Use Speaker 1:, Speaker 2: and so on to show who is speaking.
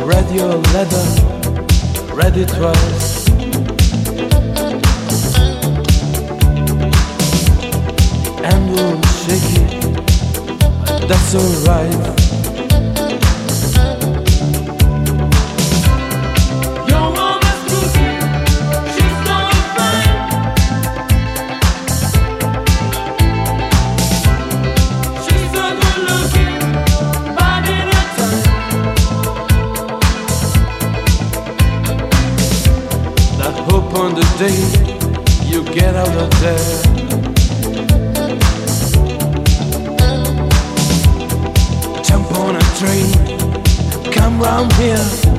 Speaker 1: Read your letter, read it twice. And we'll shake it, that's alright. On the day you get out of there, jump on a train, come round here.